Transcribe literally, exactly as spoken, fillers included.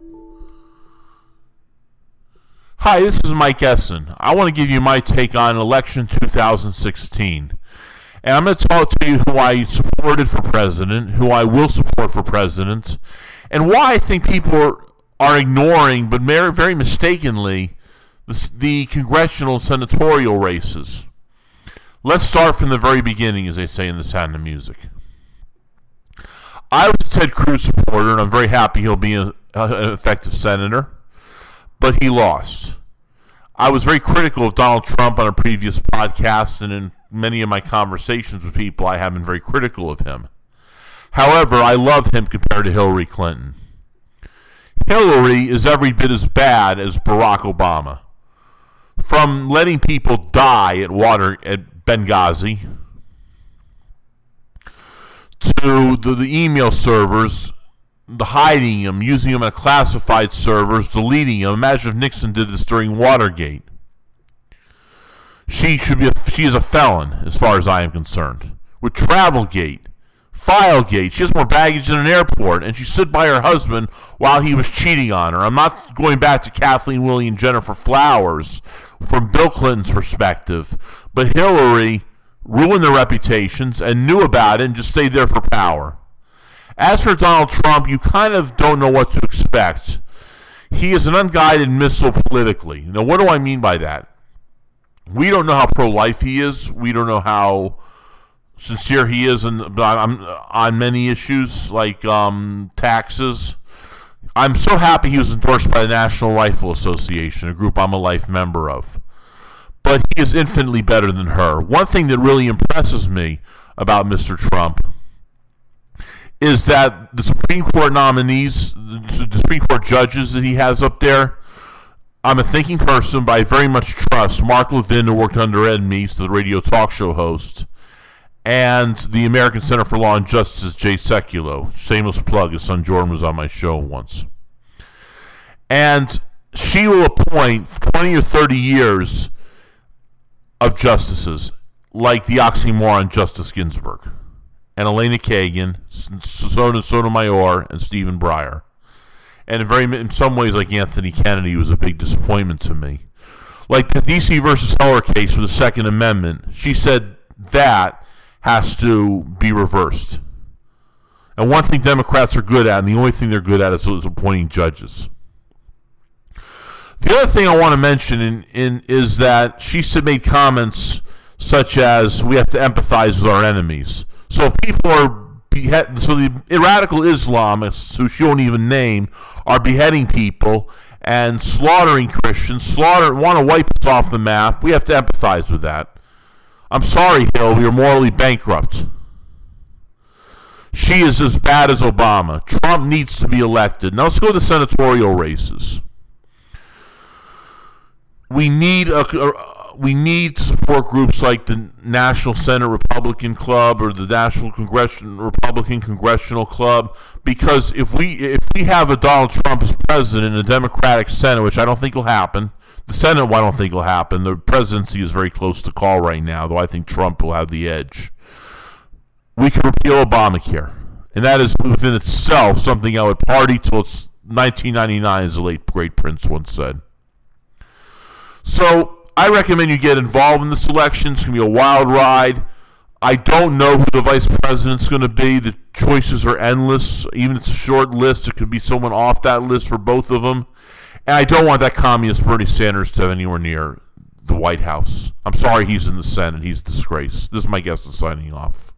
Hi, this is Mike Essen. I want to give you my take on election two thousand sixteen. And I'm going to talk to you who I supported for president, who I will support for president, and why I think people are, are ignoring, but very, very mistakenly, the, the congressional and senatorial races. Let's start from the very beginning, as they say in The Sound of Music. I was a Ted Cruz supporter, and I'm very happy he'll be a, an effective senator, but he lost. I was very critical of Donald Trump on a previous podcast, and in many of my conversations with people, I have been very critical of him. However, I love him compared to Hillary Clinton. Hillary is every bit as bad as Barack Obama. From letting people die at water at Benghazi to the, the email servers, the hiding them, using them on classified servers, deleting them. Imagine if Nixon did this during Watergate. She should be. A, she is a felon, as far as I am concerned. With Travelgate, Filegate, she has more baggage than an airport, and she stood by her husband while he was cheating on her. I'm not going back to Kathleen Willey and Jennifer Flowers from Bill Clinton's perspective, but Hillary ruined their reputations and knew about it and just stayed there for power. As for Donald Trump, you kind of don't know what to expect. He is an unguided missile politically. Now, what do I mean by that? We don't know how pro-life he is. We don't know how sincere he is in, on, on many issues like um, taxes. I'm so happy he was endorsed by the National Rifle Association, a group I'm a life member of. But he is infinitely better than her. One thing that really impresses me about Mister Trump is that the Supreme Court nominees, the Supreme Court judges that he has up there, I'm a thinking person, but I very much trust Mark Levin, who worked under Ed Meese, the radio talk show host, and the American Center for Law and Justice, Jay Sekulow. Shameless plug, his son Jordan was on my show once. And she will appoint twenty or thirty years of justices, like the oxymoron Justice Ginsburg, and Elena Kagan, Sotomayor, and Stephen Breyer. And in, very, in some ways, like Anthony Kennedy, was a big disappointment to me. Like the D C versus Heller case with the Second Amendment, she said that has to be reversed. And one thing Democrats are good at, and the only thing they're good at, is, is appointing judges. The other thing I want to mention in, in, is that she made comments such as, we have to empathize with our enemies. So if people are behead, so the radical Islamists, who she won't even name, are beheading people and slaughtering Christians, slaughter want to wipe us off the map, we have to empathize with that. I'm sorry, Hill, you're morally bankrupt. She is as bad as Obama. Trump needs to be elected. Now let's go to the senatorial races. We need a, a we need to support groups like the National Senate Republican Club or the National Congression Republican Congressional Club, because if we if we have a Donald Trump as president in a Democratic Senate, which I don't think will happen, the Senate I don't think will happen. The presidency is very close to call right now, though I think Trump will have the edge. We can repeal Obamacare, and that is within itself something I would party till it's nineteen ninety-nine, as the late great Prince once said. So I recommend you get involved in this election. It's going to be a wild ride. I don't know who the vice president's going to be. The choices are endless. Even if it's a short list, it could be someone off that list for both of them. And I don't want that communist Bernie Sanders to have anywhere near the White House. I'm sorry he's in the Senate. He's a disgrace. This is my guest signing off.